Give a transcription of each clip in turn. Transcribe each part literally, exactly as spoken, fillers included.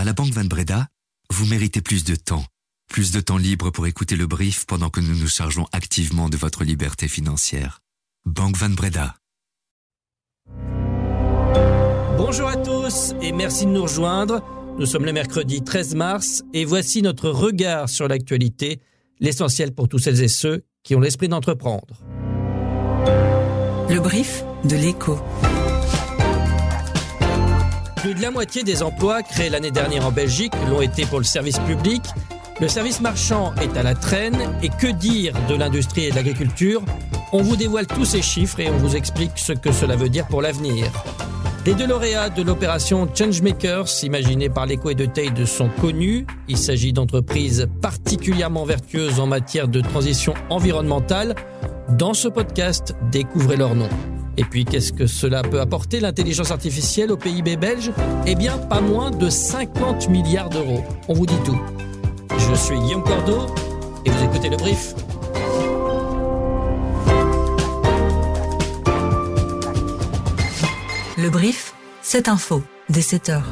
la Banque Van Breda, vous méritez plus de temps. Plus de temps libre pour écouter le brief pendant que nous nous chargeons activement de votre liberté financière. Banque Van Breda. Bonjour à tous et merci de nous rejoindre. Nous sommes le mercredi treize mars et voici notre regard sur l'actualité, l'essentiel pour tous celles et ceux qui ont l'esprit d'entreprendre. Le brief de l'Écho. Plus de la moitié des emplois créés l'année dernière en Belgique l'ont été pour le service public. Le service marchand est à la traîne et que dire de l'industrie et de l'agriculture ? On vous dévoile tous ces chiffres et on vous explique ce que cela veut dire pour l'avenir. Les deux lauréats de l'opération Changemakers, imaginée par l'Écho et de Tade, sont connus. Il s'agit d'entreprises particulièrement vertueuses en matière de transition environnementale. Dans ce podcast, découvrez leur nom. Et puis, qu'est-ce que cela peut apporter, l'intelligence artificielle, au P I B belge ? Eh bien, pas moins de cinquante milliards d'euros. On vous dit tout. Je suis Guillaume Cordeau et vous écoutez le brief. Le brief, c'est info, dès sept heures.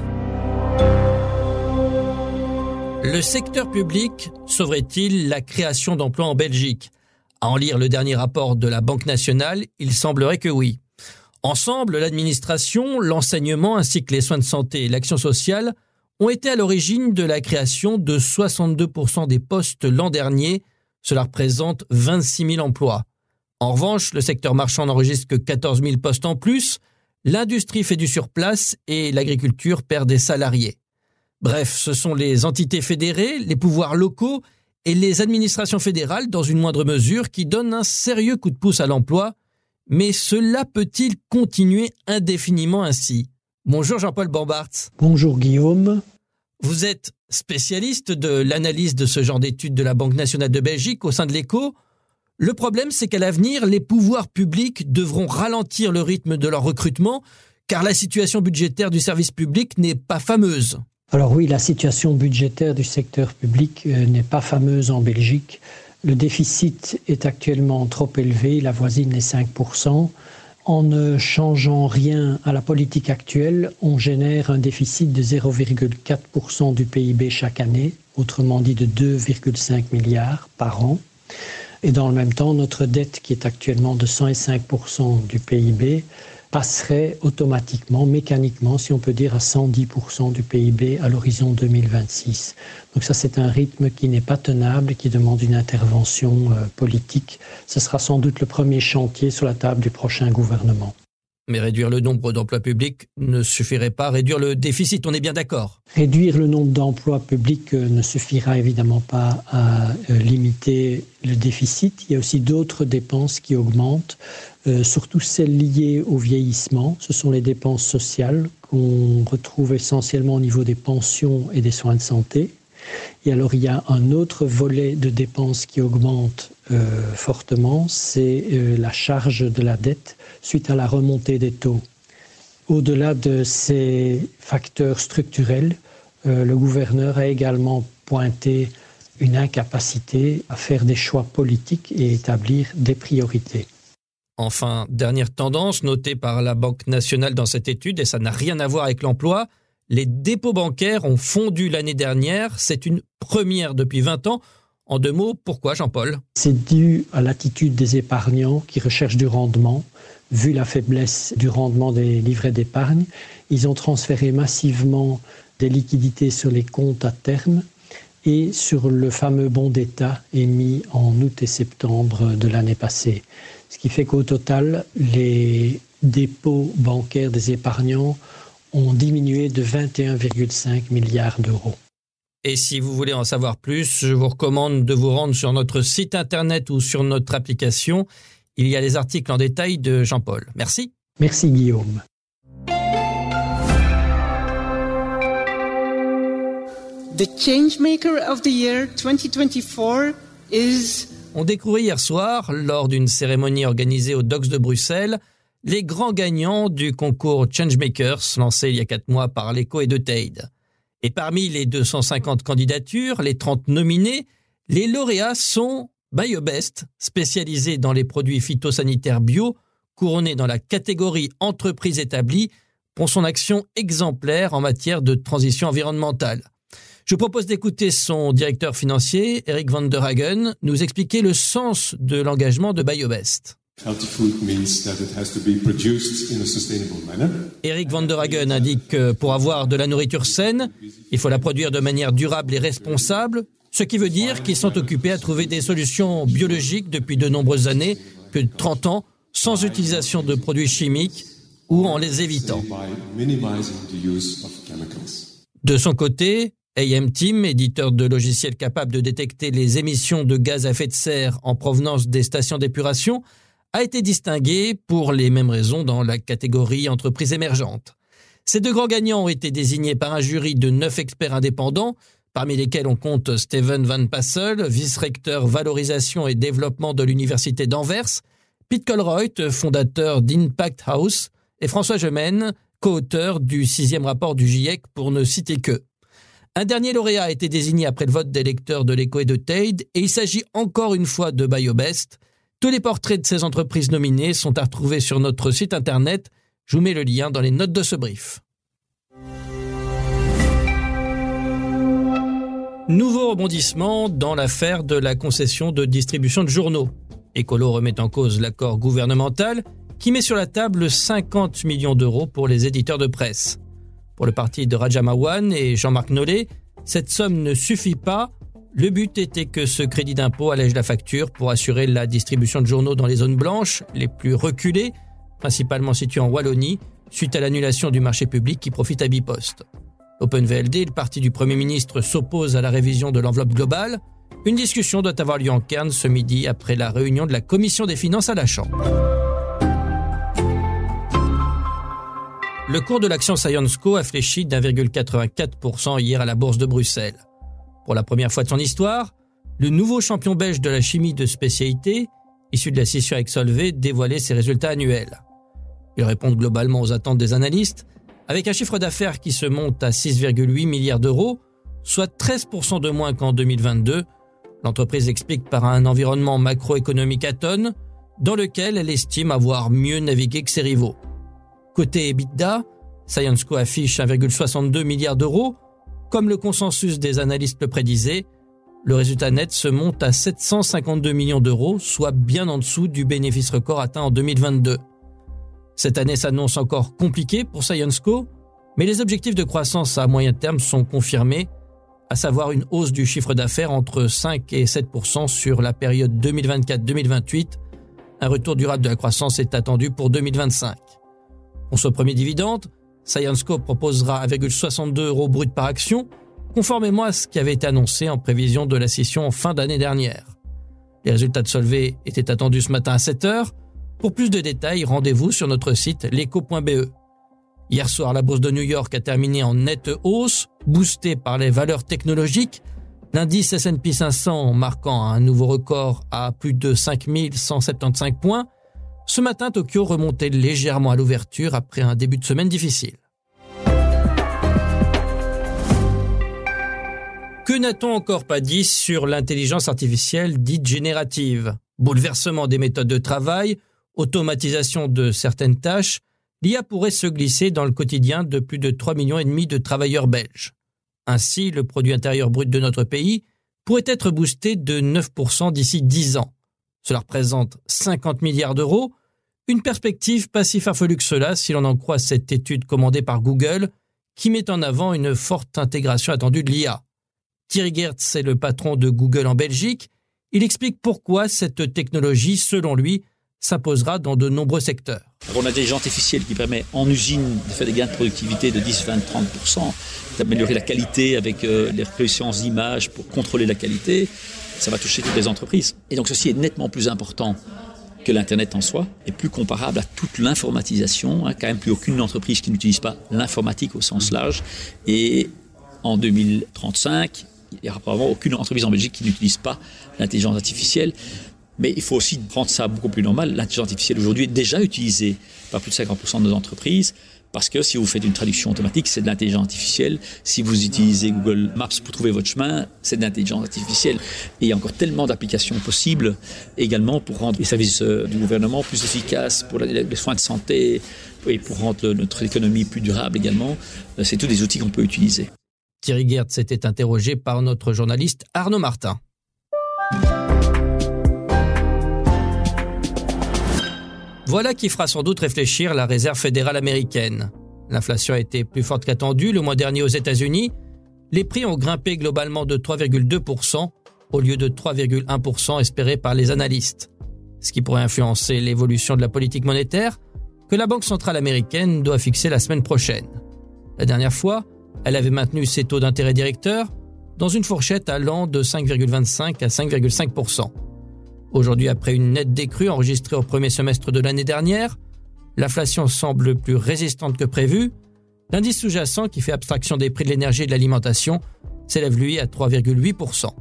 Le secteur public sauverait-il la création d'emplois en Belgique ? À en lire le dernier rapport de la Banque nationale, il semblerait que oui. Ensemble, l'administration, l'enseignement ainsi que les soins de santé et l'action sociale ont été à l'origine de la création de soixante-deux pour cent des postes l'an dernier. Cela représente vingt-six mille emplois. En revanche, le secteur marchand n'enregistre que quatorze mille postes en plus. L'industrie fait du surplace et l'agriculture perd des salariés. Bref, ce sont les entités fédérées, les pouvoirs locaux et les administrations fédérales, dans une moindre mesure, qui donnent un sérieux coup de pouce à l'emploi. Mais cela peut-il continuer indéfiniment ainsi ? Bonjour Jean-Paul Bambartz. Bonjour Guillaume. Vous êtes spécialiste de l'analyse de ce genre d'études de la Banque nationale de Belgique au sein de l'Écho. Le problème, c'est qu'à l'avenir, les pouvoirs publics devront ralentir le rythme de leur recrutement, car la situation budgétaire du service public n'est pas fameuse. Alors oui, la situation budgétaire du secteur public euh, n'est pas fameuse en Belgique. Le déficit est actuellement trop élevé, il avoisine les cinq pour cent. En ne changeant rien à la politique actuelle, on génère un déficit de zéro virgule quatre pour cent du P I B chaque année, autrement dit de deux virgule cinq milliards par an. Et dans le même temps, notre dette, qui est actuellement de cent cinq pour cent du P I B, passerait automatiquement, mécaniquement, si on peut dire, à cent dix pour cent du P I B à l'horizon deux mille vingt-six. Donc ça, c'est un rythme qui n'est pas tenable et qui demande une intervention euh, politique. Ce sera sans doute le premier chantier sur la table du prochain gouvernement. Mais réduire le nombre d'emplois publics ne suffirait pas à réduire le déficit, on est bien d'accord. Réduire le nombre d'emplois publics ne suffira évidemment pas à limiter le déficit. Il y a aussi d'autres dépenses qui augmentent, euh, surtout celles liées au vieillissement. Ce sont les dépenses sociales qu'on retrouve essentiellement au niveau des pensions et des soins de santé. Et alors il y a un autre volet de dépenses qui augmente euh, fortement, c'est euh, la charge de la dette suite à la remontée des taux. Au-delà de ces facteurs structurels, euh, le gouverneur a également pointé une incapacité à faire des choix politiques et établir des priorités. Enfin, dernière tendance notée par la Banque nationale dans cette étude, et ça n'a rien à voir avec l'emploi, les dépôts bancaires ont fondu l'année dernière. C'est une première depuis vingt ans. En deux mots, pourquoi, Jean-Paul ? C'est dû à l'attitude des épargnants qui recherchent du rendement. Vu la faiblesse du rendement des livrets d'épargne, ils ont transféré massivement des liquidités sur les comptes à terme et sur le fameux bon d'État émis en août et septembre de l'année passée. Ce qui fait qu'au total, les dépôts bancaires des épargnants ont diminué de vingt et un virgule cinq milliards d'euros. Et si vous voulez en savoir plus, je vous recommande de vous rendre sur notre site internet ou sur notre application. Il y a les articles en détail de Jean-Paul. Merci. Merci Guillaume. The Changemaker of the Year twenty twenty-four is... On découvrait hier soir, lors d'une cérémonie organisée au Docks de Bruxelles, les grands gagnants du concours Changemakers lancé il y a quatre mois par l'Écho et de Tade. Et parmi les deux cent cinquante candidatures, les trente nominés, les lauréats sont BioBest, spécialisé dans les produits phytosanitaires bio, couronné dans la catégorie entreprise établie pour son action exemplaire en matière de transition environnementale. Je vous propose d'écouter son directeur financier, Eric van der Hagen, nous expliquer le sens de l'engagement de BioBest. Eric van der Hagen indique que pour avoir de la nourriture saine, il faut la produire de manière durable et responsable, ce qui veut dire qu'ils sont occupés à trouver des solutions biologiques depuis de nombreuses années, plus de trente ans, sans utilisation de produits chimiques ou en les évitant. De son côté, A M Team, éditeur de logiciels capables de détecter les émissions de gaz à effet de serre en provenance des stations d'épuration, a été distingué pour les mêmes raisons dans la catégorie entreprises émergentes. Ces deux grands gagnants ont été désignés par un jury de neuf experts indépendants, parmi lesquels on compte Steven Van Passel, vice-recteur valorisation et développement de l'Université d'Anvers, Pete Colruyt, fondateur d'Impact House, et François Gemène, co-auteur du sixième rapport du GIEC, pour ne citer que. Un dernier lauréat a été désigné après le vote des lecteurs de l'Echo et de Tade, et il s'agit encore une fois de BioBest. Tous les portraits de ces entreprises nominées sont à retrouver sur notre site internet. Je vous mets le lien dans les notes de ce brief. Nouveau rebondissement dans l'affaire de la concession de distribution de journaux. Ecolo remet en cause l'accord gouvernemental qui met sur la table cinquante millions d'euros pour les éditeurs de presse. Pour le parti de Raja Mawan et Jean-Marc Nollet, cette somme ne suffit pas. Le but était que ce crédit d'impôt allège la facture pour assurer la distribution de journaux dans les zones blanches, les plus reculées, principalement situées en Wallonie, suite à l'annulation du marché public qui profite à Bipost. Open V L D, le parti du Premier ministre, s'oppose à la révision de l'enveloppe globale. Une discussion doit avoir lieu en Cairns ce midi après la réunion de la Commission des finances à la Chambre. Le cours de l'action Syensqo a fléchi d'un virgule quatre-vingt-quatre pour cent hier à la bourse de Bruxelles. Pour la première fois de son histoire, le nouveau champion belge de la chimie de spécialité, issu de la scission avec Solvay, dévoilait ses résultats annuels. Ils répondent globalement aux attentes des analystes, avec un chiffre d'affaires qui se monte à six virgule huit milliards d'euros, soit treize pour cent de moins qu'en deux mille vingt-deux. L'entreprise explique par un environnement macroéconomique atone, dans lequel elle estime avoir mieux navigué que ses rivaux. Côté EBITDA, Syensqo affiche un virgule soixante-deux milliard d'euros. Comme le consensus des analystes le prédisait, le résultat net se monte à sept cent cinquante-deux millions d'euros, soit bien en dessous du bénéfice record atteint en deux mille vingt-deux. Cette année s'annonce encore compliquée pour Syensqo, mais les objectifs de croissance à moyen terme sont confirmés, à savoir une hausse du chiffre d'affaires entre cinq et sept pour cent sur la période deux mille vingt-quatre deux mille vingt-huit. Un retour durable de la croissance est attendu pour deux mille vingt-cinq. Pour ce premier dividende, Syensqo proposera un virgule soixante-deux euros brut par action, conformément à ce qui avait été annoncé en prévision de la scission en fin d'année dernière. Les résultats de Solvay étaient attendus ce matin à sept heures. Pour plus de détails, rendez-vous sur notre site leco point b e. Hier soir, la bourse de New York a terminé en nette hausse, boostée par les valeurs technologiques. L'indice S and P cinq cents marquant un nouveau record à plus de cinq mille cent soixante-quinze points. Ce matin, Tokyo remontait légèrement à l'ouverture après un début de semaine difficile. Que n'a-t-on encore pas dit sur l'intelligence artificielle dite générative ? Bouleversement des méthodes de travail, automatisation de certaines tâches, l'I A pourrait se glisser dans le quotidien de plus de trois virgule cinq millions de travailleurs belges. Ainsi, le produit intérieur brut de notre pays pourrait être boosté de neuf pour cent d'ici dix ans. Cela représente cinquante milliards d'euros, une perspective pas si farfelue que cela si l'on en croit cette étude commandée par Google qui met en avant une forte intégration attendue de l'I A. Thierry Geerts est le patron de Google en Belgique. Il explique pourquoi cette technologie, selon lui, s'imposera dans de nombreux secteurs. Alors, on a l'intelligence artificielle qui permet en usine de faire des gains de productivité de dix, vingt, trente pour cent, d'améliorer la qualité avec euh, les reconnaissances d'images pour contrôler la qualité. Ça va toucher toutes les entreprises. Et donc ceci est nettement plus important que l'Internet en soi, et plus comparable à toute l'informatisation. Hein, quand même plus aucune entreprise qui n'utilise pas l'informatique au sens large. Et en deux mille trente-cinq, il n'y aura probablement aucune entreprise en Belgique qui n'utilise pas l'intelligence artificielle. Mais il faut aussi rendre ça beaucoup plus normal. L'intelligence artificielle aujourd'hui est déjà utilisée par plus de cinquante pour cent de nos entreprises. Parce que si vous faites une traduction automatique, c'est de l'intelligence artificielle. Si vous utilisez Google Maps pour trouver votre chemin, c'est de l'intelligence artificielle. Et il y a encore tellement d'applications possibles également pour rendre les services du gouvernement plus efficaces, pour les soins de santé et pour rendre notre économie plus durable également. C'est tous des outils qu'on peut utiliser. Thierry Geertz s'était interrogé par notre journaliste Arnaud Martin. Voilà qui fera sans doute réfléchir la Réserve fédérale américaine. L'inflation a été plus forte qu'attendue le mois dernier aux États-Unis. Les prix ont grimpé globalement de trois virgule deux pour cent au lieu de trois virgule un pour cent espéré par les analystes. Ce qui pourrait influencer l'évolution de la politique monétaire que la Banque centrale américaine doit fixer la semaine prochaine. La dernière fois, elle avait maintenu ses taux d'intérêt directeurs dans une fourchette allant de cinq virgule vingt-cinq à cinq virgule cinq pour cent. Aujourd'hui, après une nette décrue enregistrée au premier semestre de l'année dernière, l'inflation semble plus résistante que prévu. L'indice sous-jacent, qui fait abstraction des prix de l'énergie et de l'alimentation, s'élève lui à trois virgule huit pour cent.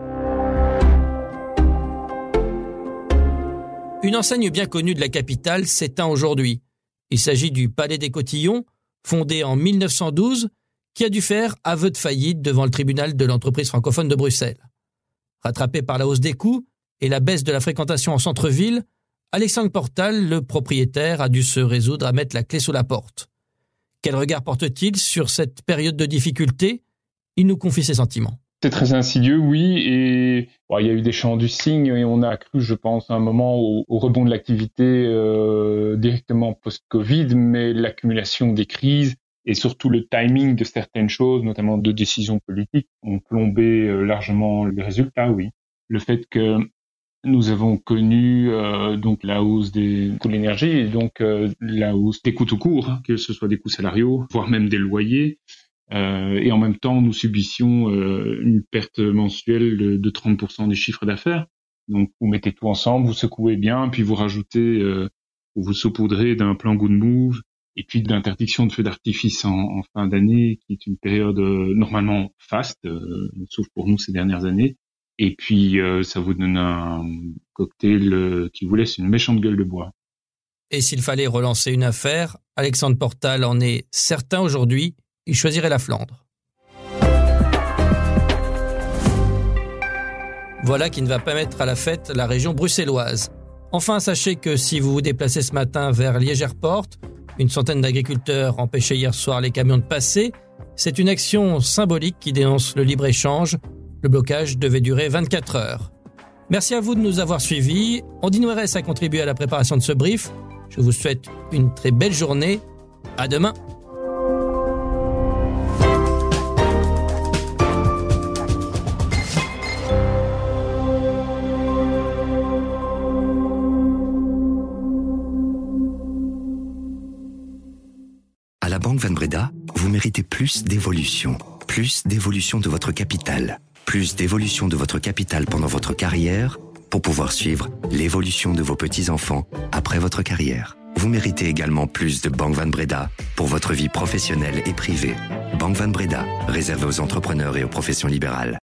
Une enseigne bien connue de la capitale s'éteint aujourd'hui. Il s'agit du Palais des Cotillons, fondé en mille neuf cent douze, qui a dû faire aveu de faillite devant le tribunal de l'entreprise francophone de Bruxelles. Rattrapé par la hausse des coûts et la baisse de la fréquentation en centre-ville, Alexandre Portal, le propriétaire, a dû se résoudre à mettre la clé sous la porte. Quel regard porte-t-il sur cette période de difficulté ? Il nous confie ses sentiments. C'est très insidieux, oui, et bon, il y a eu des champs du cygne et on a cru, je pense, à un moment au, au rebond de l'activité euh, directement post-Covid, mais l'accumulation des crises et surtout le timing de certaines choses, notamment de décisions politiques, ont plombé euh, largement les résultats, oui. Le fait que nous avons connu euh, donc la hausse des coûts de l'énergie et donc euh, la hausse des coûts tout court, hein, que ce soit des coûts salariaux, voire même des loyers. Euh, et en même temps, nous subissions euh, une perte mensuelle de, de trente pour cent des chiffres d'affaires. Donc, vous mettez tout ensemble, vous secouez bien, puis vous rajoutez, euh, vous saupoudrez d'un plan good move et puis d'interdiction de feux d'artifice en, en fin d'année, qui est une période euh, normalement faste, euh, sauf pour nous ces dernières années. Et puis, euh, ça vous donne un cocktail euh, qui vous laisse une méchante gueule de bois. Et s'il fallait relancer une affaire, Alexandre Portal en est certain aujourd'hui, il choisirait la Flandre. Voilà qui ne va pas mettre à la fête la région bruxelloise. Enfin, sachez que si vous vous déplacez ce matin vers Liège Airport, une centaine d'agriculteurs empêchaient hier soir les camions de passer. C'est une action symbolique qui dénonce le libre-échange. Le blocage devait durer vingt-quatre heures. Merci à vous de nous avoir suivis. Ondine Ouérès a contribué à la préparation de ce brief. Je vous souhaite une très belle journée. À demain. À la Banque Van Breda, vous méritez plus d'évolution. Plus d'évolution de votre capital. Plus d'évolution de votre capital pendant votre carrière pour pouvoir suivre l'évolution de vos petits-enfants après votre carrière. Vous méritez également plus de Banque Van Breda pour votre vie professionnelle et privée. Banque Van Breda, réservée aux entrepreneurs et aux professions libérales.